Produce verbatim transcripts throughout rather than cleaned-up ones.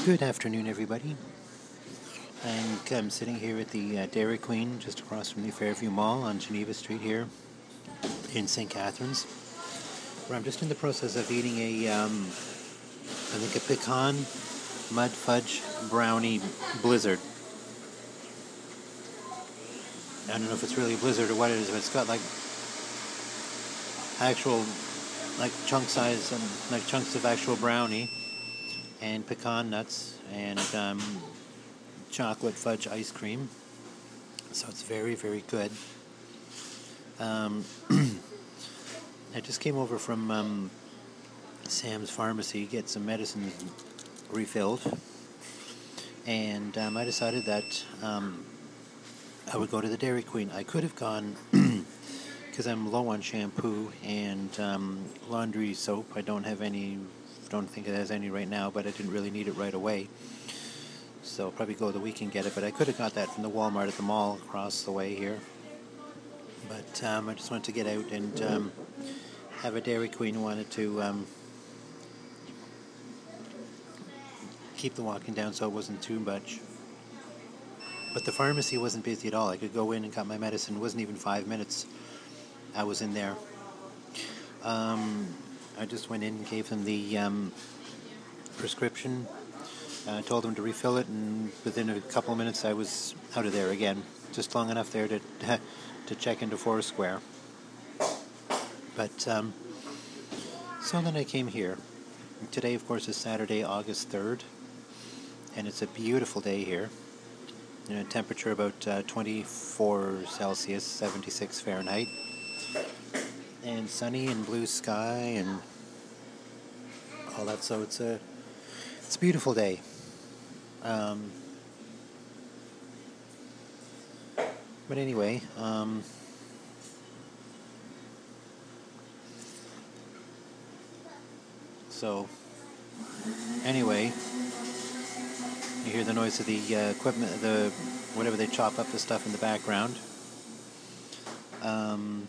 Good afternoon, everybody. I'm, I'm sitting here at the uh, Dairy Queen just across from the Fairview Mall on Geneva Street here in Saint Catharines, where I'm just in the process of eating a, um, I think a pecan mud fudge brownie blizzard. I don't know if it's really a blizzard or what it is, but it's got like actual, like chunk size, and like chunks of actual brownie and pecan nuts and um, chocolate fudge ice cream. So it's very, very good. Um, I just came over from um, Sam's Pharmacy, get some medicine refilled, and um, I decided that um, I would go to the Dairy Queen. I could have gone, because I'm low on shampoo and um, laundry soap. I don't have any, don't think it has any right now, but I didn't really need it right away. So I'll probably go the week and get it, but I could have got that from the Walmart at the mall across the way here. But um, I just wanted to get out and um, have a Dairy Queen. Wanted to um, keep the walking down so it wasn't too much. But the pharmacy wasn't busy at all. I could go in and got my medicine. It wasn't even five minutes. I was in there. Um, I just went in and gave them the um, prescription. I uh, told them to refill it, and within a couple of minutes I was out of there again. Just long enough there to to check into Foursquare. But um, so then I came here. Today, of course, is Saturday, August third, and it's a beautiful day here. You know, temperature about uh, twenty-four Celsius, seventy-six Fahrenheit, and sunny and blue sky and all that. So it's a it's a beautiful day. Um, but anyway, um, so anyway, you hear the noise of the uh, equipment, the whatever they chop up the stuff in the background. Um,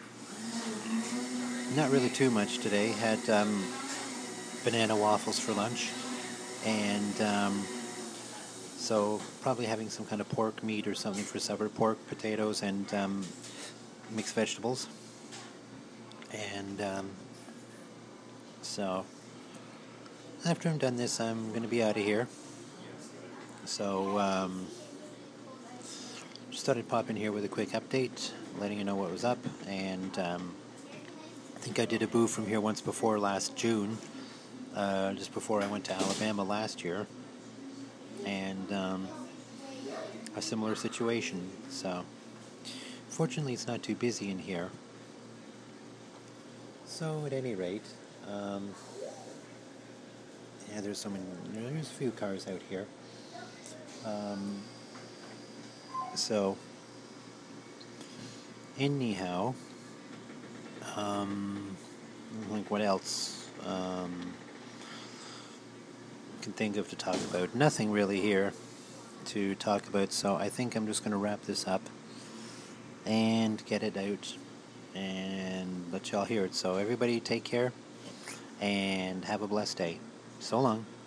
not really too much today. Had um, banana waffles for lunch, and um, so probably having some kind of pork meat or something for supper. Pork, potatoes, and um, mixed vegetables. And um, so after I'm done this, I'm going to be out of here. So um, just thought I'd pop in here with a quick update, letting you know what was up. And um, I think I did a boo from here once before last June, uh, just before I went to Alabama last year. And um, a similar situation. So fortunately it's not too busy in here. So at any rate, um, yeah, there's so many, there's a few cars out here. Um, so anyhow, um, like what else um, can think of to talk about? Nothing really here to talk about, so I think I'm just going to wrap this up and get it out and let y'all hear it. So everybody take care and have a blessed day. So long.